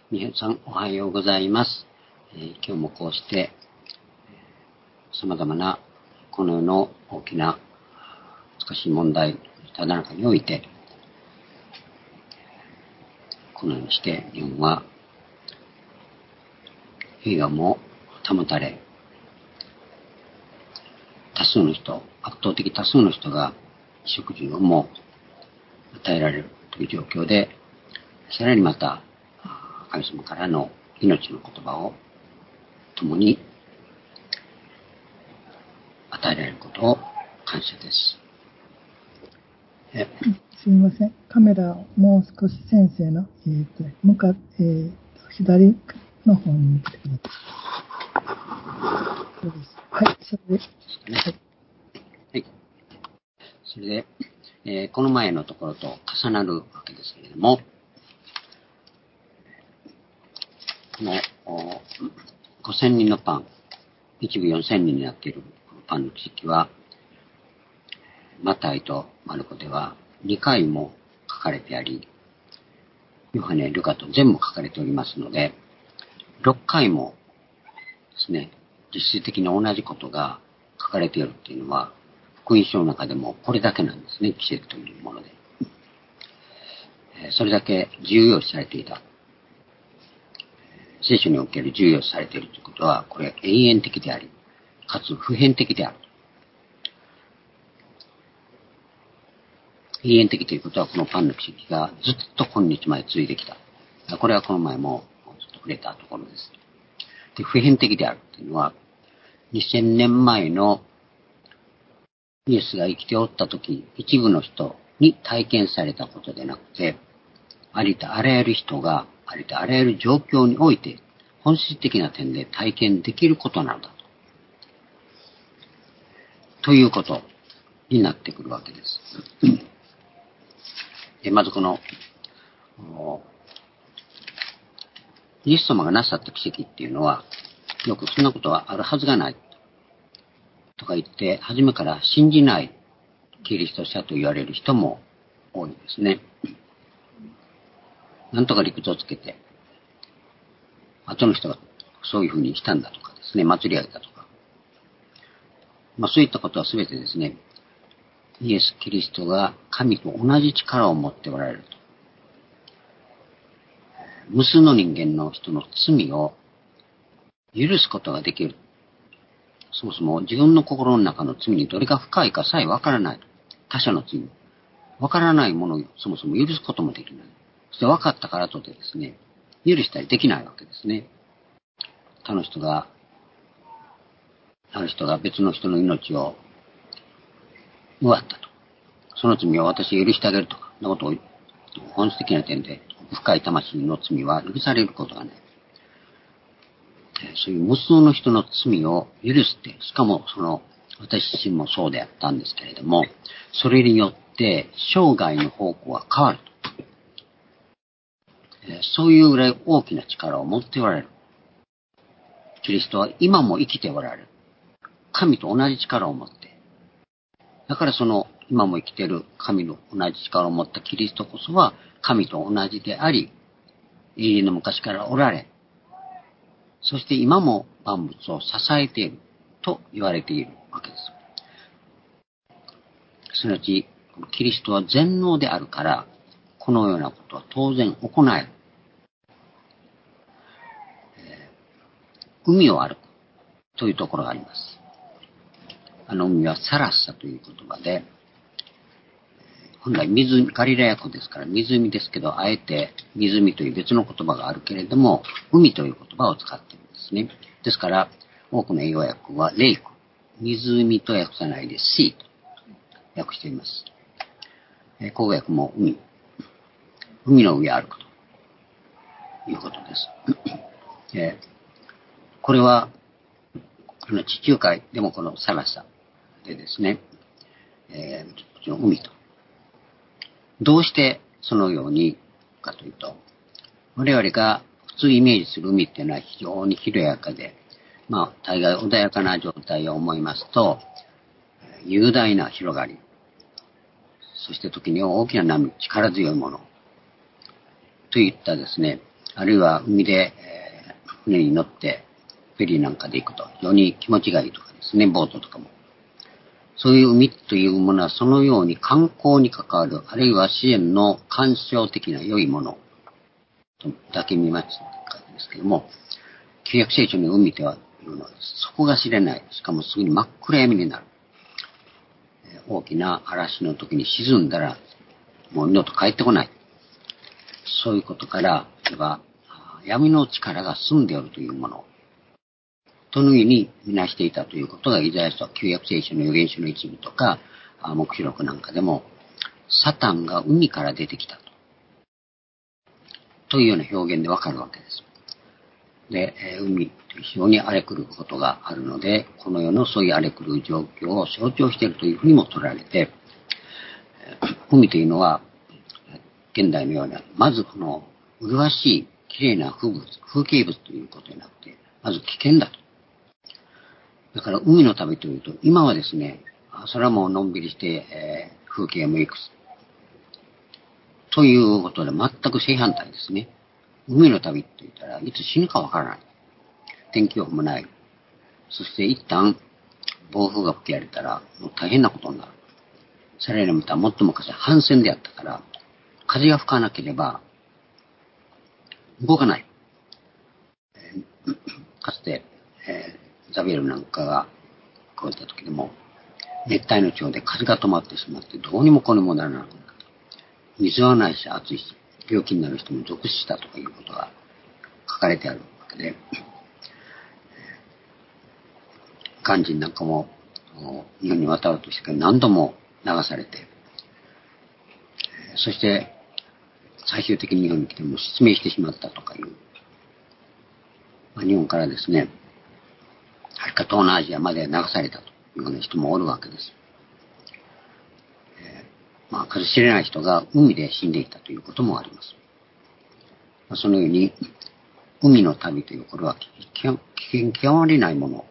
皆さんおはようございます。今日もこうして様々なこの世の大きな難しい問題ただ中において、このようにして日本は平和も保たれ、圧倒的多数の人が衣食住をも与えられるという状況で、さらにまた神様からの命の言葉を共に与えられることを感謝です。 すみません。カメラをもう少し先生の、左の方に向けてください。そうです。はい、それで。 はい。それで、この前のところと重なるわけですけれども、この5000人のパン、一部4000人になっているパンの奇跡は、マタイとマルコでは2回も書かれてあり、ヨハネ、ルカと全部書かれておりますので、6回もですね、実質的に同じことが書かれているっていうのは、福音書の中でもこれだけなんですね、奇跡というもので。それだけ重要視されていた。聖書における重要視されているということは、これは永遠的であり、かつ普遍的である。永遠的ということは、このパンの奇跡がずっと今日まで続いてきた。これはこの前もちょっと触れたところです。で、普遍的であるというのは、2000年前のイエスが生きておったとき、一部の人に体験されたことでなくて、ありとあらゆる人がありとあらゆる状況において本質的な点で体験できることなのだということになってくるわけです。でまずこのイエス様がなさった奇跡っていうのは、よくそんなことはあるはずがないとか言って初めから信じないキリスト者と言われる人も多いですね。なんとか理屈をつけて、後の人がそういうふうにしたんだとかですね、祭り上げたとか。そういったことはすべてですね、イエス・キリストが神と同じ力を持っておられると。無数の人間の人の罪を許すことができる。そもそも自分の心の中の罪にどれが深いかさえわからない。他者の罪。わからないものをそもそも許すこともできない。そして分かったからとてですね、許したりできないわけですね。ある人が別の人の命を奪ったと。その罪を私許してあげるとか、そんなことを本質的な点で深い魂の罪は許されることがない。そういう無数の人の罪を許して、しかも私自身もそうであったんですけれども、それによって生涯の方向が変わると。そういうぐらい大きな力を持っておられる。キリストは今も生きておられる。神と同じ力を持って。だから今も生きている神の同じ力を持ったキリストこそは神と同じであり、永遠の昔からおられ、そして今も万物を支えていると言われているわけです。すなわち、キリストは全能であるから、このようなことは当然行える。海を歩くというところがあります。海はサラッサという言葉で、本来ガリラヤ湖ですから湖ですけど、あえて湖という別の言葉があるけれども、海という言葉を使っているんですね。ですから、多くの英語訳はレイク、湖と訳さないでシーと訳しています。口語訳も海の上を歩くということです。これは、地中海でもこのサラッサでですね、海と。どうしてそのようにかというと、我々が普通イメージする海っていうのは非常に広やかで、大概穏やかな状態を思いますと、雄大な広がり、そして時に大きな波、力強いもの、といったですね、 あるいは海で、船に乗ってフェリーなんかで行くと非常に気持ちがいいとかですね、ボートとかも。そういう海というものはそのように観光に関わる、あるいは支援の干渉的な良いものとだけ見ますですけども、旧約聖書の海というのは底が知れない、しかもすぐに真っ暗闇になる。大きな嵐の時に沈んだらもう二度と帰ってこない。そういうことから、闇の力が住んでおるというものとのように見なしていたということがイザヤ書旧約聖書の預言書の一部とか黙示録なんかでも、サタンが海から出てきたというような表現でわかるわけです。で、海非常に荒れ狂うことがあるので、この世のそういう荒れ狂う状況を象徴しているというふうにも取られて、海というのは現代のようなまずこの麗しい綺麗な風景物ということになって、まず危険だと。だから海の旅というと、今はですね、それはもうのんびりして、風景もいくということで全く正反対ですね。海の旅って言ったらいつ死ぬかわからない。天気予報もない。そして一旦暴風が吹き荒れたらもう大変なことになる。さらにまた最も昔は帆船であったから、風が吹かなければ動かない。かつて、ザビエルなんかがこういった時でも、熱帯の地方で風が止まってしまってどうにもこうにもならなくなった。水はないし暑いし、病気になる人も続死したとかいうことが書かれてあるわけで、肝心なんかも日本に渡るとして何度も流されて、そして最終的に日本に来ても失明してしまったとかいう、日本からですね、はるか東南アジアまで流されたというような人もおるわけです。数知れない人が海で死んでいたということもあります。そのように海の旅というこれは危険極まりないもの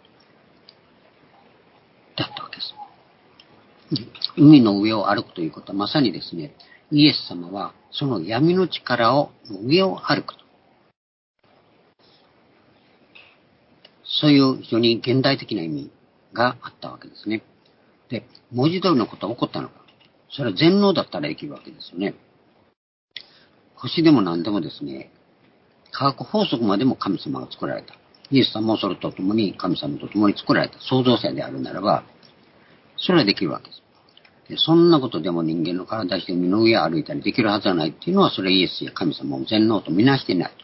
だったわけです。海の上を歩くということはまさにですね、イエス様はその闇の力を上を歩くと。そういう非常に現代的な意味があったわけですね。で、文字通りのことは起こったのか。それは全能だったらできるわけですよね。星でも何でもですね、科学法則までも神様が作られた。イエス様もそれとともに神様とともに作られた創造者であるならば、それはできるわけです。でそんなことでも人間の体して海の上を歩いたりできるはずはないっていうのは、それはイエスや神様を全能とみなしていない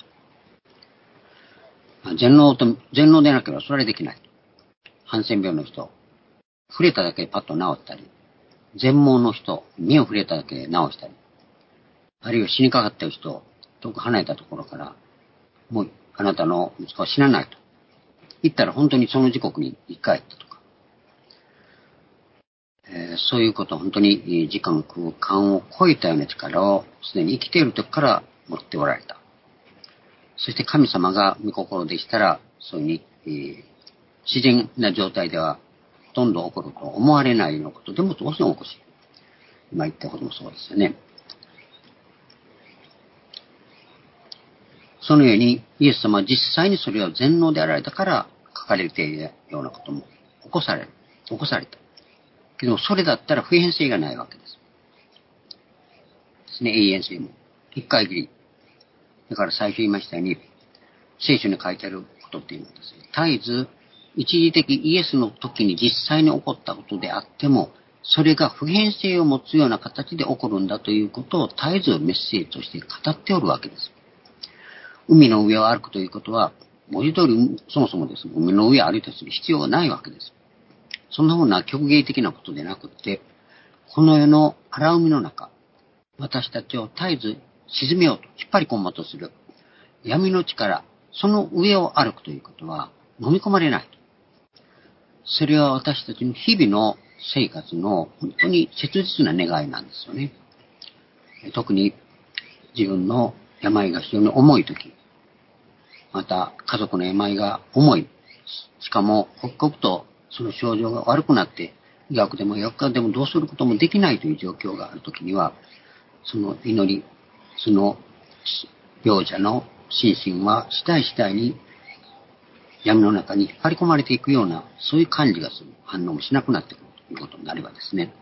と。全能でなければそれはできない。ハンセン病の人、触れただけでパッと治ったり、全盲の人、目を触れただけで治したり、あるいは死にかかっている人、遠く離れたところから、もうあなたの息子は死なないと言ったら本当にその時刻に生き返ったとか、そういうことは本当に時間空間を超えたような力をすでに生きている時から持っておられた。そして神様が御心でしたら、そういうふうに、自然な状態ではほとんど起こると思われないようなことでも当然起こし、今言ったこともそうですよね。そのようにイエス様は実際にそれを全能であられたから書かれているようなことも起こされた。けどもそれだったら普遍性がないわけです。ですね、永遠性も。一回きり。だから最初言いましたように、聖書に書いてあることっていうのはですね、絶えず一時的イエスの時に実際に起こったことであっても、それが普遍性を持つような形で起こるんだということを絶えずメッセージとして語っておるわけです。海の上を歩くということは、文字通りそもそもですね、海の上を歩いたりする必要がないわけです。そんなふうな極芸的なことでなくって、この世の荒海の中、私たちを絶えず沈めようと、引っ張り込もうとする闇の力、その上を歩くということは飲み込まれない。それは私たちの日々の生活の本当に切実な願いなんですよね。特に自分の病が非常に重いとき、また家族の病が重い、しかも刻々とその症状が悪くなって、医学でも薬学でもどうすることもできないという状況があるときには、その祈り、その病者の心身は次第次第に闇の中に引っ張り込まれていくような、そういう感じがする。反応もしなくなってくるということになればですね。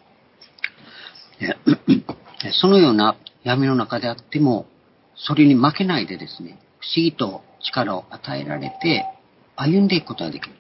そのような闇の中であっても、それに負けないでですね、不思議と力を与えられて歩んでいくことができる。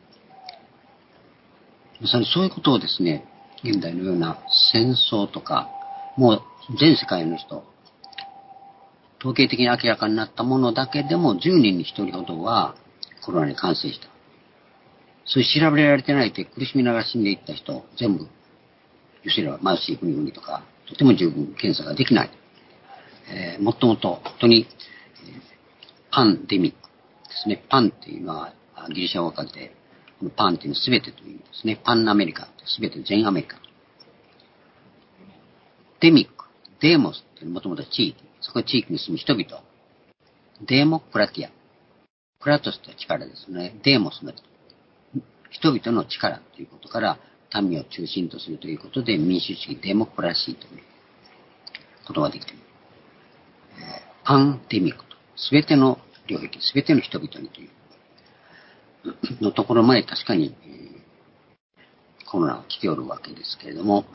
まさにそういうことをですね、現代のような戦争とか、もう全世界の人、統計的に明らかになったものだけでも10人に1人ほどはコロナに感染した。そういう調べられてないで苦しみながら死んでいった人、全部、要するに貧しい国々とか、とても十分検査ができない。もっともっと本当に、パンデミックですね。パンっていうのはギリシャ語からで、このパンっていうのは全てという意味ですね。パンアメリカ、全て全アメリカ。デミック、デーモスってもともと地域、そこ地域に住む人々。デーモクラティア。クラトスという力ですね。デーモスの人々の力ということから、民を中心とするということで、民主主義、デモクラシーということができている。パンデミックと、すべての領域、すべての人々にというのところまで確かに、コロナは来ておるわけですけれども、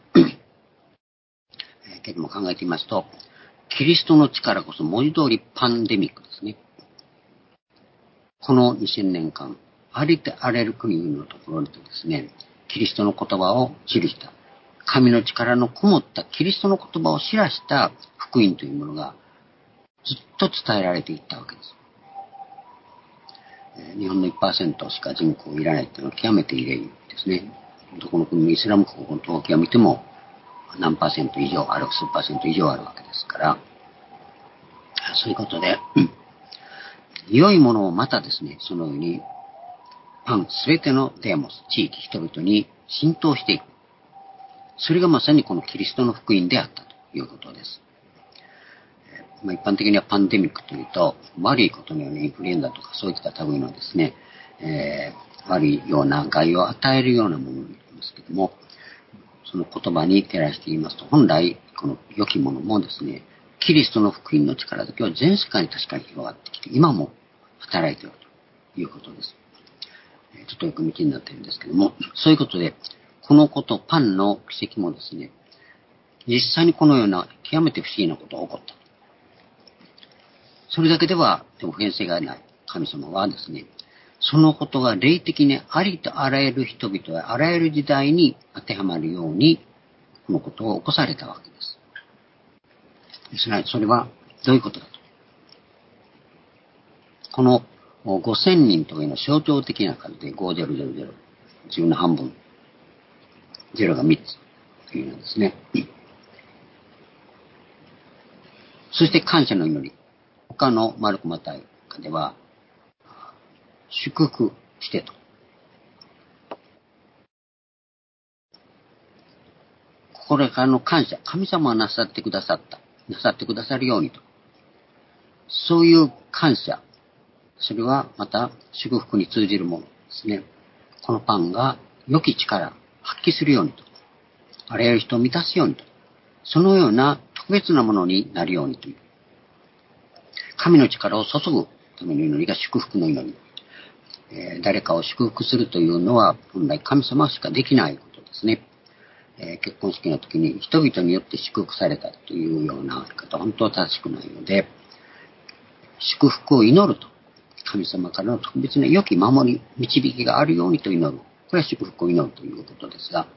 けれども考えてみますと、キリストの力こそ文字通りパンデミックですね。この2000年間、ありとあらゆる国々のところでですね、キリストの言葉を記した、神の力のこもったキリストの言葉を知らした福音というものがずっと伝えられていったわけです。日本の 1% しか人口いらないというのは極めて異例ですね。どこの国のイスラム国の統計を見ても何パーセント以上ある、数パーセント以上あるわけですから、そういうことで、良いものをまたですね、そのようにパンすべてのデーモス、地域、人々に浸透していく。それがまさにこのキリストの福音であったということです。一般的にはパンデミックというと、悪いことのようにインフルエンザとかそういった類のですね、悪いような害を与えるようなものになりますけども、その言葉に照らして言いますと、本来この良きものもですね、キリストの福音の力だけは全世界に確かに広がってきて、今も働いているということです。ちょっとよく道になっているんですけども、そういうことで、このこと、パンの奇跡もですね、実際にこのような極めて不思議なことが起こった。それだけでは普遍性がない神様はですね、そのことが霊的にありとあらゆる人々やあらゆる時代に当てはまるように、このことを起こされたわけです。すなわちそれはどういうことだと。この5000人というの象徴的な数で5000、10の半分、0が3つというのですね。そして感謝の祈り。他のマルコマタイでは、祝福してと。これからの感謝。神様はなさってくださった。なさってくださるようにと。そういう感謝。それはまた祝福に通じるものですね。このパンが良き力、発揮するようにと。あらゆる人を満たすようにと。そのような特別なものになるようにという。神の力を注ぐための祈りが祝福の祈り。誰かを祝福するというのは本来神様しかできないことですね。結婚式の時に人々によって祝福されたというような方は本当は正しくないので、祝福を祈ると。神様からの特別な良き守り、導きがあるようにと祈る。これは祝福を祈るということですが、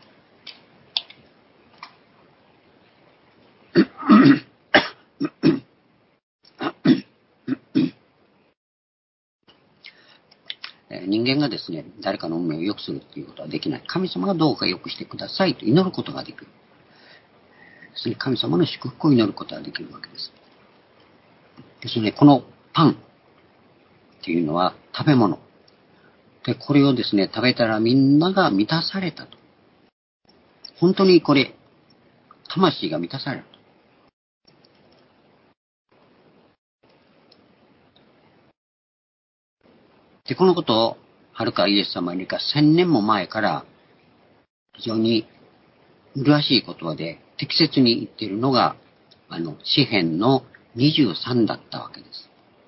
人間がですね、誰かの運命を良くするということはできない。神様がどうか良くしてくださいと祈ることができる。神様の祝福を祈ることができるわけです。ですね、このパンっていうのは食べ物。で、これをですね、食べたらみんなが満たされたと。本当にこれ、魂が満たされると。で、このことを、はるかイエス様にか1000年も前から、非常に麗しい言葉で適切に言っているのが、詩編の 23だったわけです。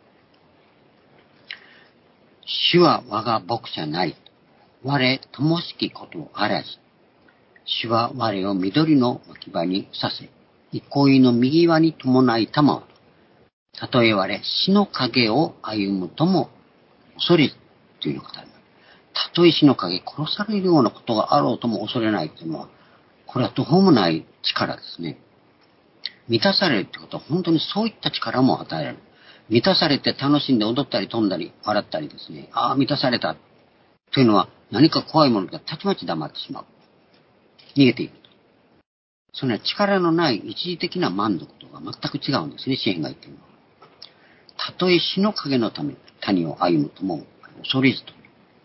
主は我が牧者なり。我ともしきことあらず。主は我を緑の脇場にさせ、憩いの右輪に伴いたまわと。たとえ我、死の影を歩むとも恐れずということあります。たとえ死の影、殺されるようなことがあろうとも恐れないというのは、これは途方もない力ですね。満たされるってことは本当にそういった力も与えられる。満たされて楽しんで踊ったり飛んだり笑ったりですね。ああ、満たされた。というのは何か怖いものがたちまち黙ってしまう。逃げていく。それは力のない一時的な満足とは全く違うんですね、詩篇が言っているのは。たとえ死の影のため谷を歩むとも恐れずと。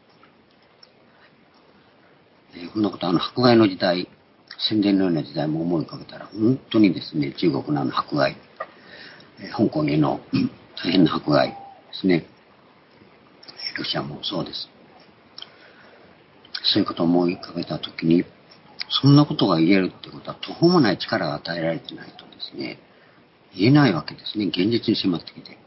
こんなこと迫害の時代、戦前のような時代も思い浮かべたら、本当にですね、中国の迫害、香港への大変な迫害ですね。ロシアもそうです。そういうことを思い浮かべたときに、そんなことが言えるってことは途方もない力が与えられてないとですね、言えないわけですね。現実に迫ってきて。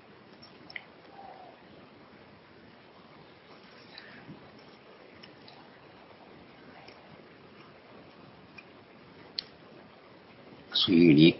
そういうふうに、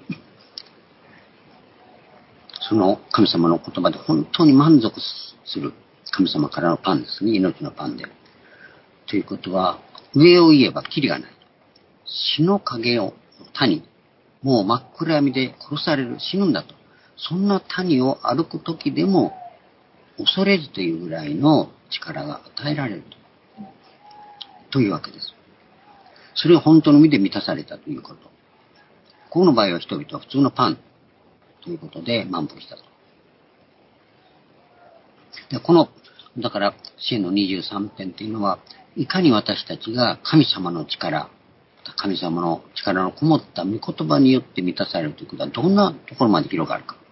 その神様の言葉で本当に満足する神様からのパンですね。命のパンで。ということは、上を言えばキリがない。死の影を谷、もう真っ暗闇で殺される、死ぬんだと。そんな谷を歩くときでも恐れずというぐらいの力が与えられるというわけです。それを本当の意味で満たされたということ。この場合は人々は普通のパンということで満腹したと。でだから、詩の23編というのは、いかに私たちが神様の力のこもった御言葉によって満たされるということは、どんなところまで広がるか。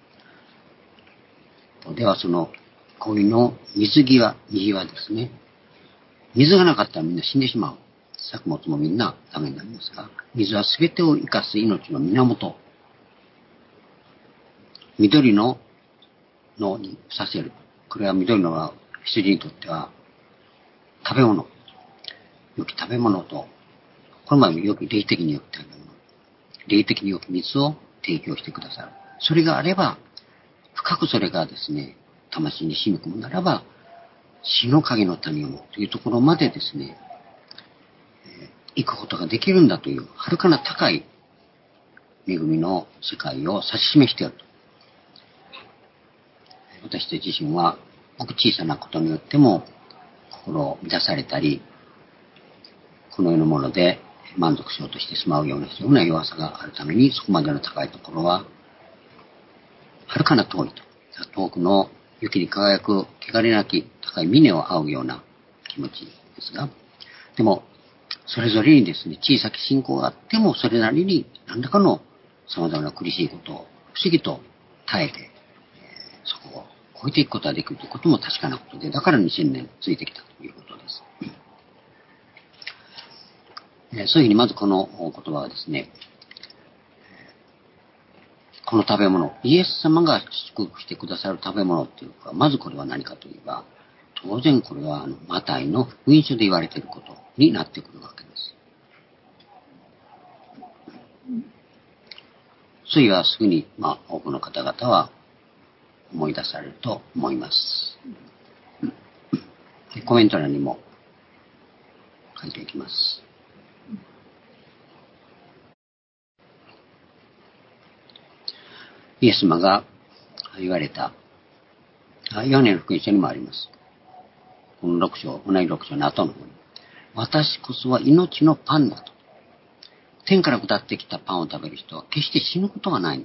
では、その恋の水際ですね。水がなかったらみんな死んでしまう。作物もみんなダメになりますが、水は全てを生かす命の源。緑の野にさせる。これは緑のは羊にとっては食べ物。良き食べ物と、この前もよく霊的に良き食べ物。霊的に良き水を提供してくださる。それがあれば、深くそれがですね、魂に染み込むならば、死の影の谷をというところまでですね、行くことができるんだという、はるかな高い恵みの世界を指し示していると。私たち自身は、ごく小さなことによっても、心を満たされたり、この世のもので満足しようとしてしまうような非常な弱さがあるために、そこまでの高いところは、はるかな遠いと。遠くの雪に輝く汚れなき高い峰を仰ぐような気持ちですが、でも、それぞれにですね、小さき信仰があっても、それなりに何らかの様々な苦しいことを不思議と耐えて、そこを超えていくことができるということも確かなことで、だから2000年ついてきたということです。そういうふうにまずこの言葉はですね、この食べ物、イエス様が祝福してくださる食べ物っていうか、まずこれは何かといえば、当然これはマタイの福音書で言われていることになってくるわけです。そういはすぐに、多くの方々は思い出されると思います。コメント欄にも書いていきます。イエス様が言われた、ヨハネの福音書にもあります。この6章、同じ6章の後の方に。私こそは命のパンだと。天から下ってきたパンを食べる人は決して死ぬことがないんだ。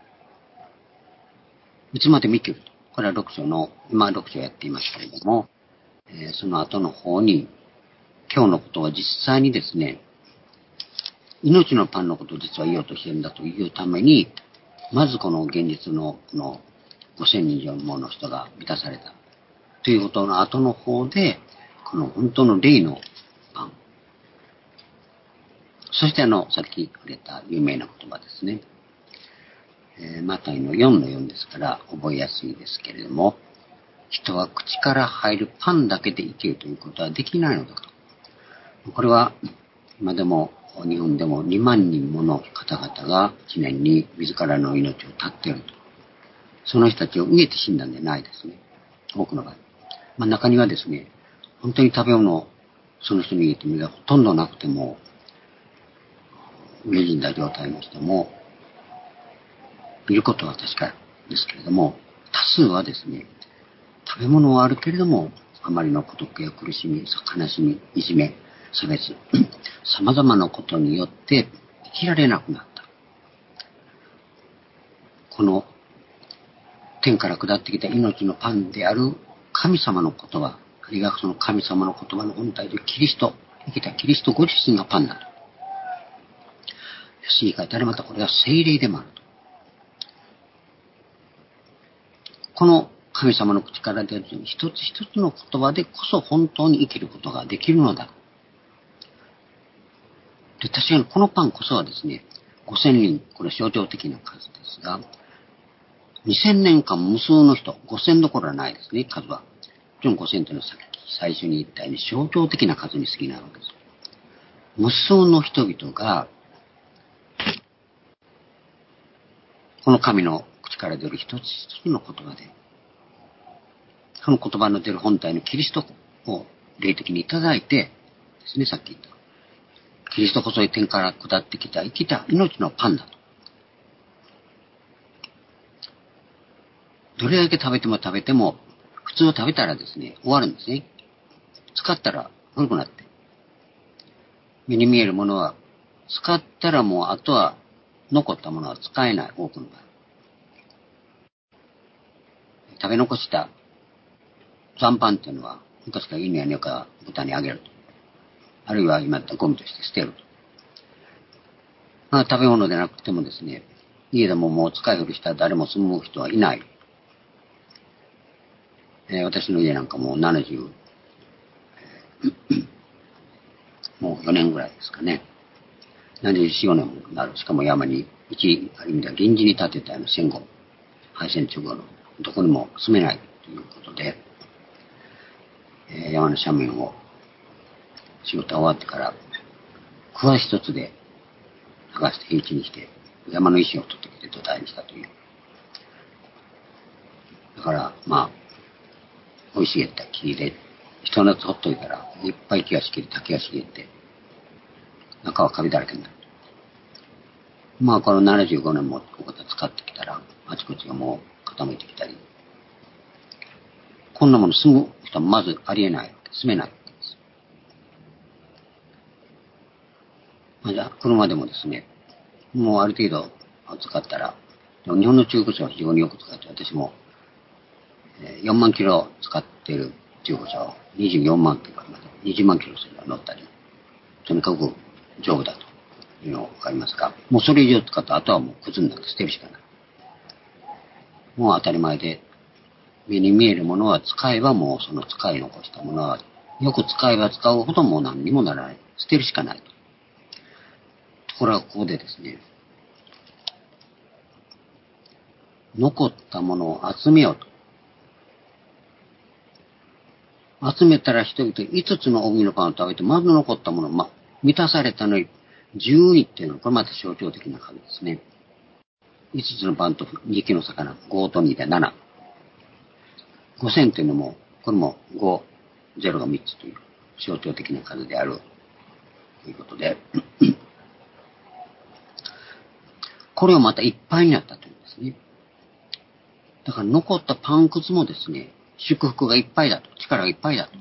いつまでも生きると。これは6章の、今6章やっていますけれども、その後の方に、今日のことは実際にですね、命のパンのことを実は言おうとしているんだというために、まずこの現実のこの5000人以上もの人が満たされたということの後の方で、この本当の霊のパン。そしてさっき触れた有名な言葉ですね。 マタイの4の4ですから覚えやすいですけれども、人は口から入るパンだけで生きるということはできないのだと。これは今でも日本でも2万人もの方々が1年に自らの命を絶っていると。その人たちを飢えて死んだんじゃないですね。多くの場合。中にはですね、本当に食べ物をその人に入れてみればほとんどなくても、飢え死んだ状態の人もいることは確かですけれども、多数はですね、食べ物はあるけれども、あまりの孤独や苦しみ、悲しみ、いじめ、差別、様々なことによって生きられなくなった。この天から下ってきた命のパンである神様の言葉、あるいはその神様の言葉の本体でキリスト、生きたキリストご自身がパンだと。言い方でまたこれは聖霊でもあると。この神様の口から出る一つ一つの言葉でこそ本当に生きることができるのだ。で、確かにこのパンこそはですね、5000人、これ象徴的な数ですが、2000年間無数の人、5000どころはないですね、数は。もちろん5000というのは最初に言ったように象徴的な数に過ぎないわけです。無数の人々が、この神の口から出る一つ一つの言葉で、その言葉の出る本体のキリストを霊的にいただいてですね、さっき言った。キリストこそ天から下ってきた生きた命のパンだと。どれだけ食べても食べても、普通を食べたらですね、終わるんですね。使ったら古くなって。目に見えるものは、使ったらもうあとは残ったものは使えない、多くの場合。食べ残した残飯っていうのは、昔から犬や猫や豚にあげると。あるいは今言ったゴミとして捨てると。食べ物でなくてもですね、家でももう使い古したら誰も住む人はいない。私の家なんかもう70、もう4年ぐらいですかね。74年もなる。しかも山に、ある意味では臨時に建てた戦後、敗戦直後のどこにも住めないということで、山の斜面を仕事が終わってから、桑一つで剥がして平地にして、山の石を取ってきて土台にしたという。だから、生い茂った木で、一夏ほっといたら、いっぱい木が茂り、竹が茂って、中はカビだらけになる。この75年もこう使ってきたら、あちこちがもう傾いてきたり、こんなもの住む人はまずありえない。住めないわけです。じゃあ、車でもですね、もうある程度使ったら、日本の中古車は非常によく使って、私も4万キロ使っている中古車を24万キロまで、20万キロするの乗ったり、とにかく丈夫だというのがわかりますが、もうそれ以上使った後はもうくずになって捨てるしかない。もう当たり前で、目に見えるものは使えばもうその使い残したものは、よく使えば使うほどもう何にもならない。捨てるしかないと。ところがここでですね、残ったものを集めようと。集めたら人々5つの大麦のパンを食べて、まず残ったもの、満たされたのに12っていうのは、これまた象徴的な数ですね。5つのパンと2匹の魚、5と2で7。5000というのも、これも5、0が3つという象徴的な数であるということで、これをまたいっぱいになったというんですね。だから残ったパンくずもですね、祝福がいっぱいだと、力がいっぱいだと。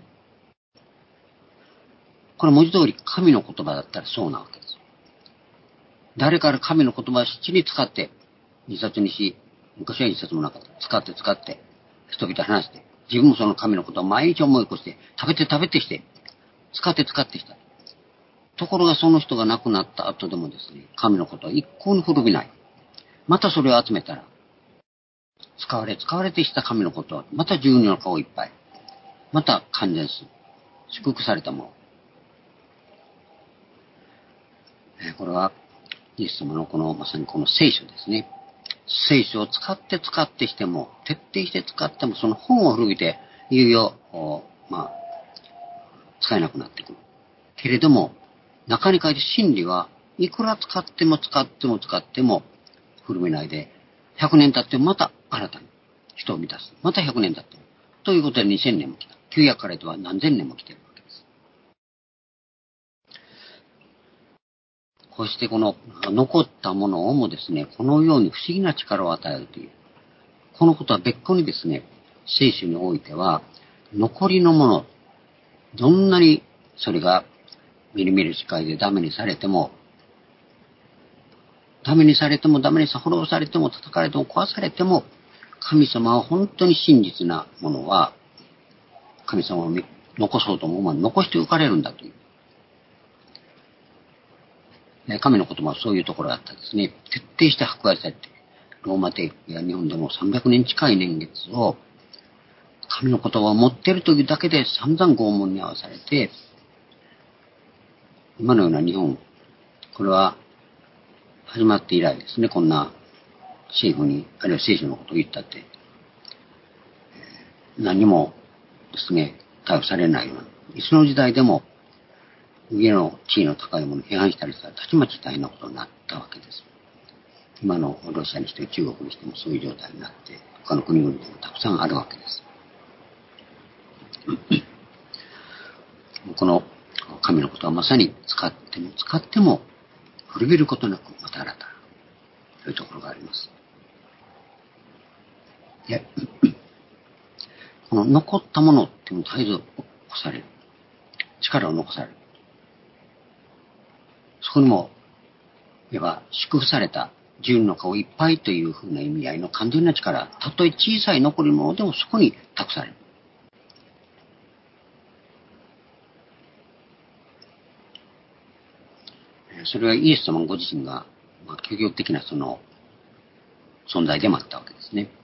これ文字通り神の言葉だったらそうなわけです。誰から神の言葉をしっちり使って、自殺にし、昔は自殺もなかった。使って、人々話して、自分もその神のことを毎日思い起こして、食べてして、使ってした。ところがその人が亡くなった後でもですね、神のことは一向に古びない。またそれを集めたら、使われてした神のことは、また12の顔いっぱい。また完全する。祝福されたもの。これは、イエス様のまさにこの聖書ですね。 聖書を使ってしても、徹底して使っても、その本を古びて、いよいよ、使えなくなってくる。けれども、中に書いて真理はいくら使っても古めないで、100年経ってもまた新たに人を満たす。また100年経っても。ということで2000年も来た。旧約からでは何千年も来ているわけです。こうしてこの残ったものをもですね、このように不思議な力を与えるという。このことは別個にですね、聖書においては、残りのもの、どんなにそれがみるみる視界でダメにされても、滅ぼされても、叩かれても、壊されても、神様は本当に真実なものは、神様を残そうと思うもの残しておかれるんだという。神の言葉はそういうところがあったんですね。徹底して迫害されて、ローマ帝国や日本でも300年近い年月を、神の言葉を持っているというだけで散々拷問に遭わされて、今のような日本、これは始まって以来ですね、こんな政府に、あるいは聖書のことを言ったって、何もですね、逮捕されないような、いつの時代でも、上の地位の高いものを批判したりしたら、たちまち大変なことになったわけです。今のロシアにしても中国にしてもそういう状態になって、他の国々でもたくさんあるわけです。この神のことはまさに使っても古びることなくまた新たなというところがあります。で、この残ったものっていうのを絶えず起こされる。力を残される。そこにも、いわば祝福された純の顔いっぱいというふうな意味合いの完全な力、たとえ小さい残り物でもそこに託される。それはイエス様ご自身が、究極的なその存在でもあったわけですね。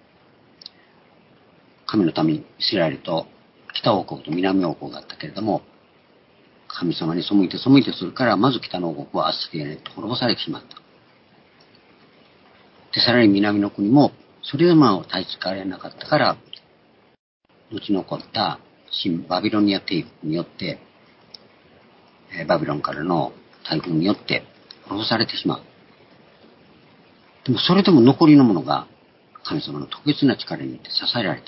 神の民イスラエルと北王国と南王国があったけれども、神様に背いてするから、まず北の王国はアッシリアに滅ぼされてしまった。で、さらに南の国も、それでも立ち返れなかったから、後に起こった新バビロニア帝国によって、バビロンからの大軍によって滅ぼされてしまう。でもそれでも残りのものが神様の特別な力によって支えられた。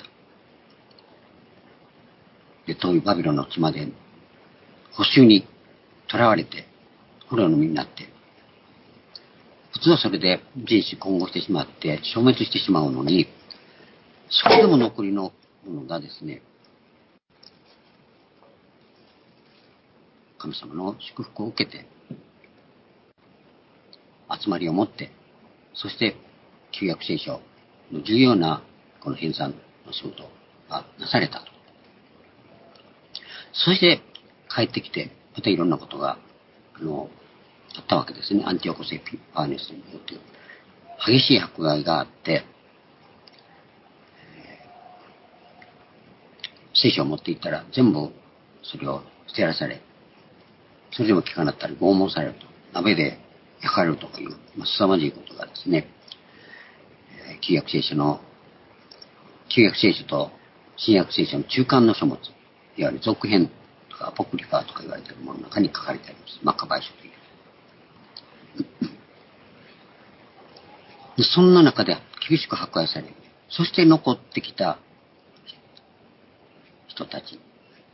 で、遠いバビロンの地まで捕囚に囚われて、捕虜の身になって、普通はそれで人種混合してしまって消滅してしまうのに、それでも残りのものがですね、神様の祝福を受けて、集まりを持って、そして旧約聖書の重要なこの編纂の仕事がなされたと。そして帰ってきて、またいろんなことがあったわけですね。アンティオコス・エピファネスによって激しい迫害があって、聖書を持っていったら全部それを捨てらされ、それでも聞かなかったら拷問されると、鍋で焼かれるとかいう、凄まじいことがですね、旧約聖書と新約聖書の中間の書物、いわゆる続編とかアポクリファーとか言われているものの中に書かれてあります。マッカバイ書という。でそんな中で厳しく迫害され、そして残ってきた人たち、絶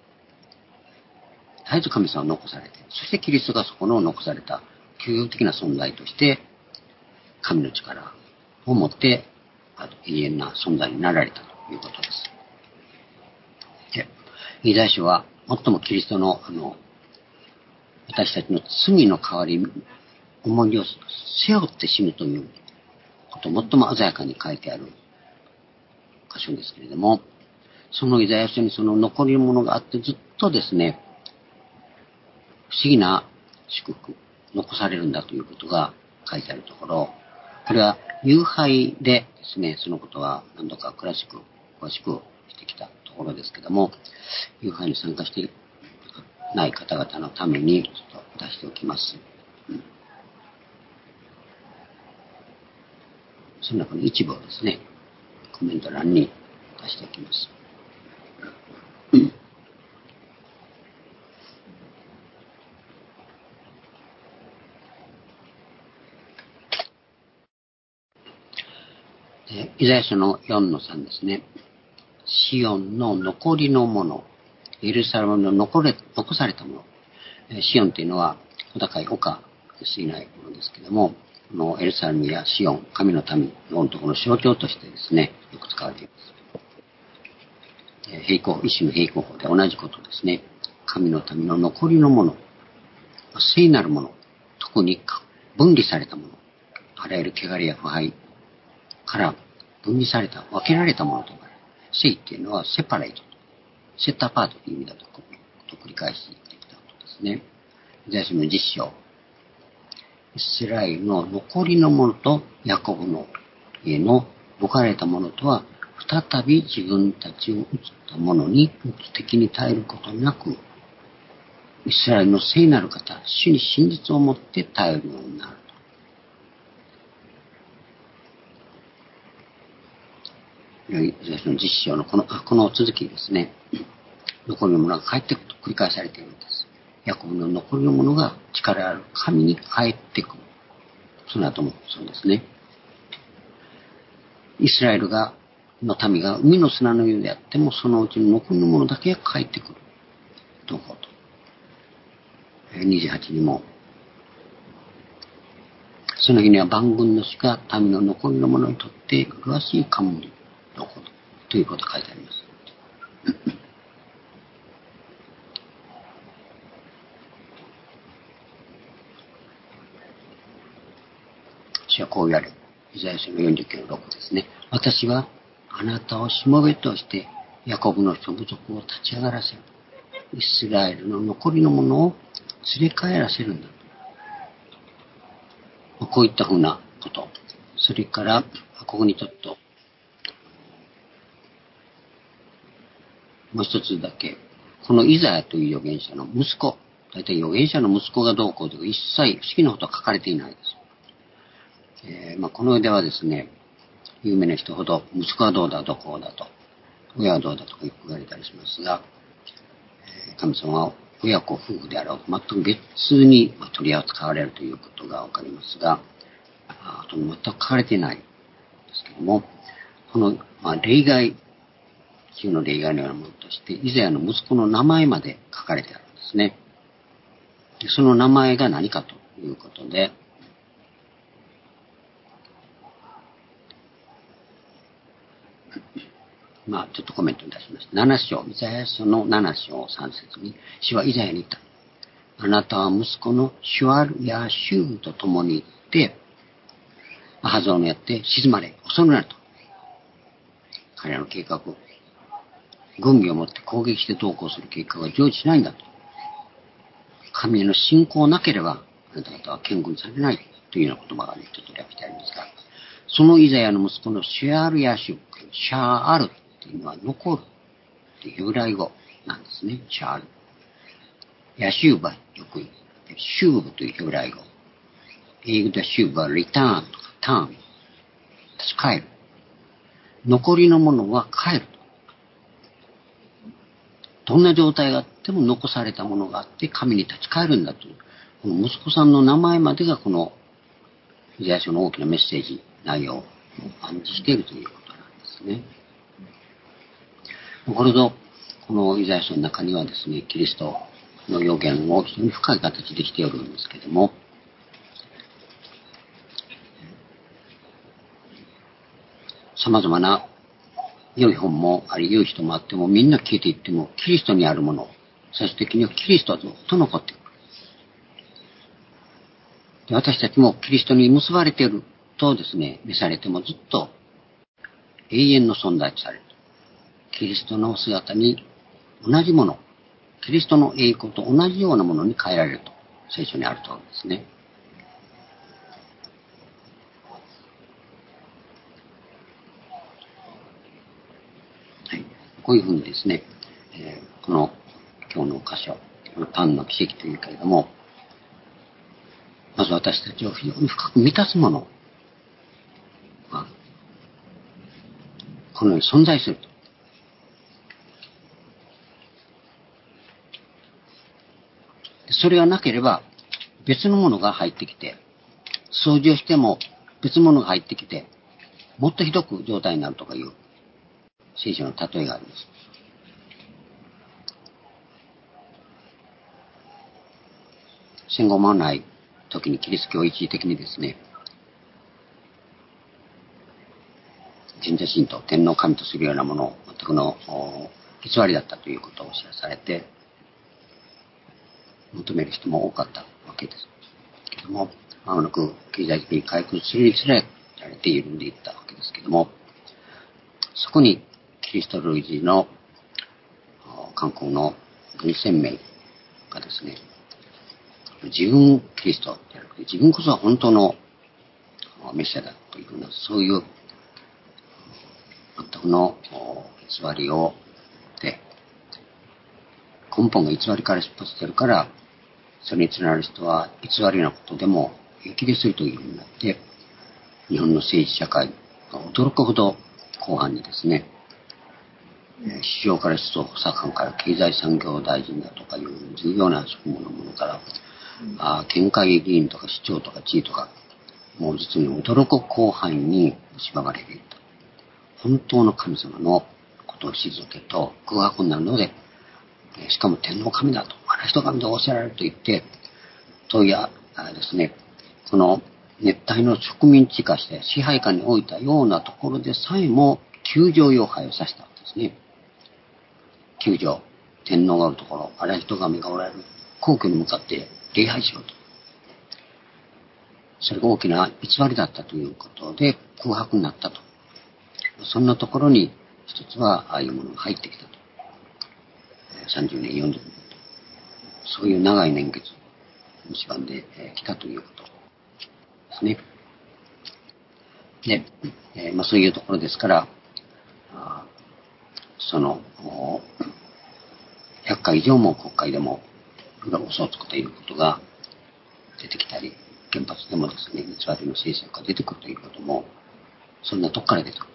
えず神様を残されて、そしてキリストがそこの残された究極的な存在として、神の力を持って、永遠な存在になられたということです。で、イザヤ書は、最もキリストの、私たちの罪の代わり、重荷を背負って死ぬということを最も鮮やかに書いてある箇所ですけれども、そのイザヤ書にその残り物があってずっとですね、不思議な祝福、残されるんだということが書いてあるところ、これは夕拝でですね、そのことは何度か詳しくしてきたところですけども、夕拝に参加していない方々のためにちょっと出しておきます。 その中の一部をですね、コメント欄に出しておきます。イザヤ書の 4-3 ですね。シオンの残りのもの、エルサレムの残されたもの。シオンというのは小高い丘に過ぎないものですけれども、このエルサレムやシオン、神の民のところの象徴としてですね、よく使われています。一種の平行法で同じことですね。神の民の残りのもの、聖なるもの、特に分離されたもの、あらゆる汚れや腐敗から分離された、分けられたものとか、聖っていうのはセパレート、セットアパートという意味だと繰り返してきたことですね。イザヤ書の10章、イスラエルの残りのものとヤコブの家の分かれたものとは、再び自分たちを移ったものに敵に耐えることなく、イスラエルの聖なる方、主に真実を持って耐えるようになる。イザヤ書の10章のこの続きですね。残りのものが帰ってくると繰り返されているんです。ヤコブの残りのものが力ある神に帰ってくる。その後もそうですね。イスラエルの民が海の砂のようであっても、そのうちの残りのものだけが帰ってくる。どうかと。28にも、その日には万軍の主が民の残りのものにとって麗しい冠どうかということが書いてあります。主はこう言われる。イザヤ書の49の6ですね。私はあなたをしもべとしてヤコブの諸部族を立ち上がらせる。イスラエルの残りのものを連れ帰らせるんだ。こういったふうなこと。それから、ここにちょっと、もう一つだけ。このイザヤという預言者の息子。大体預言者の息子がどうこうという一切不思議なことは書かれていないです。この世ではですね、有名な人ほど息子はどうだ、どこうだと、親はどうだとかよく言われたりしますが、神様は親子夫婦であろうと全く別に取り扱われるということがわかりますが、全く書かれていないんですけども、この、例外中の例外のようなものとして、イザヤの息子の名前まで書かれてあるんですね。でその名前が何かということで、ちょっとコメントに出します。7章、イザヤ書の7章3節に、主はイザヤに言った。あなたは息子のシュアルやシューと共に行って、アハゾーのやって沈まれ、恐るなると。彼らの計画を、軍備を持って攻撃して投降する計画は成就しないんだと。神への信仰なければ、あなた方は堅軍されないというような言葉がね、ちょっと略してありますが、そのイザヤの息子のシュアルやシュー、シャーアルというのは残るというヘブライ語なんですね。シャーアル。ヤシューバよく言う。シューブというヘブライ語。英語ではシューブはリターンとかターン。帰る。残りのものは帰る。どんな状態があっても残されたものがあって神に立ち返るんだという、この息子さんの名前までがこのイザヤ書の大きなメッセージ内容を暗示しているということなんですね。これと、このイザヤ書の中にはですね、キリストの予言を非常に深い形でしておるんですけれども、様々な良い本もあり、良い人もあっても、みんな消えていっても、キリストにあるもの、最終的にはキリストはずっと残っていく。で、私たちもキリストに結ばれているとですね、召されてもずっと永遠の存在とされる。キリストの姿に同じもの、キリストの栄光と同じようなものに変えられると、聖書にあるとおりですね。はい、こういうふうにですね、この今日の箇所、パンの奇跡というけれども、まず私たちを非常に深く満たすもの、 このように存在すると。それがなければ別のものが入ってきて、掃除をしても別のものが入ってきて、もっとひどく状態になるとかいう聖書の例えがあります。戦後間もない時にキリスト教を一時的にですね、神社神道、天皇神とするようなものを全くの偽りだったということを知らされて、求める人も多かったわけです。けども、まもなく経済的に回復するにつれられて緩んでいったわけですけども、そこにキリスト類似の韓国の文鮮明がですね、自分キリストではなくて自分こそは本当のメシアだというふうな、そういう全くの偽りをで、根本が偽りから出発しているから、それにつながる人は偽りなことでも平気でするというようになって、日本の政治社会が驚くほど後半にですね、首相から首相補佐官から経済産業大臣だとかいう重要な職務のものから、県会議員とか市長とか知事とか、もう実に驚く広範囲に縛られていた。本当の神様のことを退けと空白になるので、しかも天皇神だと、あの人神で仰せられると言って、といやですね、この熱帯の植民地化して支配下に置いたようなところでさえも宮城要拝をさせたんですね。宮城、天皇がおるところ、あれは人神がおられる皇居に向かって礼拝しろと。それが大きな偽りだったということで空白になったと。そんなところに一つはああいうものが入ってきたと。30年、40年と。そういう長い年月を蝕んできたということですね。で、そういうところですから、その、100回以上も国会でも嘘をつくということが出てきたり、原発でもですね、偽りの政策が出てくるということも、そんなとこから出てくる。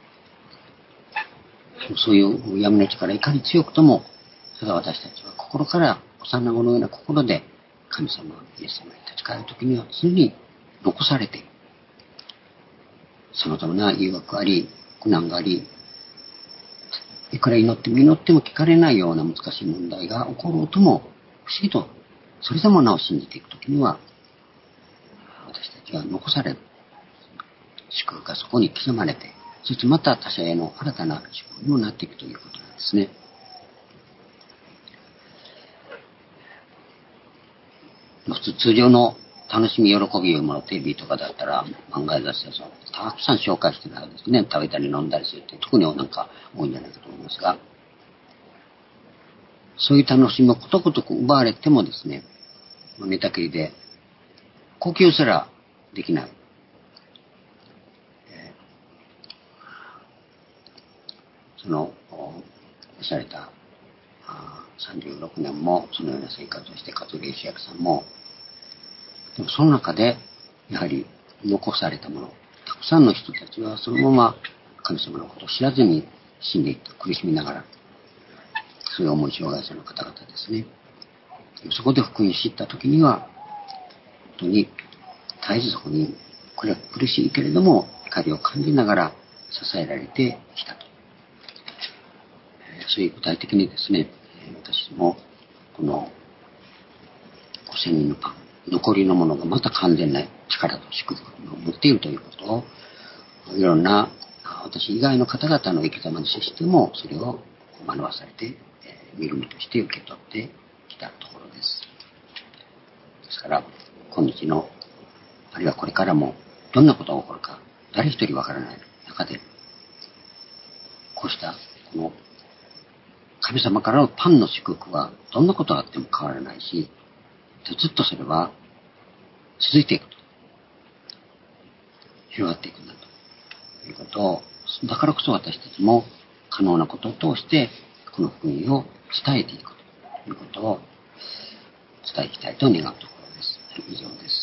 そういう闇の力いかに強くとも、それは私たちは心から、幼子のような心で神様、イエス様に立ち返るときには常に残されている。そのためな誘惑あり、苦難があり、いくら祈っても聞かれないような難しい問題が起ころうとも、不思議と、それでもなお信じていくときには、私たちは残される。祝福がそこに刻まれて、そしてまた他者への新たな祝福にもなっていくということなんですね。通常の楽しみ、喜びをもらうテレビとかだったら、漫画雑誌でたくさん紹介してるはずですね。食べたり飲んだりするって、特になんか多いんじゃないかと思いますが、そういう楽しみをことごとく奪われてもですね、寝たきりで、呼吸すらできない。その、された36年もそのような生活をして、カトリーシ役さんも、でもその中で、やはり残されたもの、たくさんの人たちはそのまま神様のことを知らずに死んでいった、苦しみながら、そういう重い障害者の方々ですね。そこで福音を知ったときには、本当に絶えずそこに、これは苦しいけれども、光を感じながら支えられてきたと。そういう具体的にですね、私もこの5000人のパン、残りのものがまた完全な力と祝福を持っているということを、いろんな私以外の方々の生き様に接しても、それを学ばされて、見る身として受け取ってきたところです。ですから、今日の、あるいはこれからも、どんなことが起こるか、誰一人わからない中で、こうした、この、神様からのパンの祝福は、どんなことがあっても変わらないし、ずっとそれは続いていくと。広がっていくんだということを、だからこそ私たちも可能なことを通して、この福音を伝えていくということを伝えていきたいと願うところです。以上です。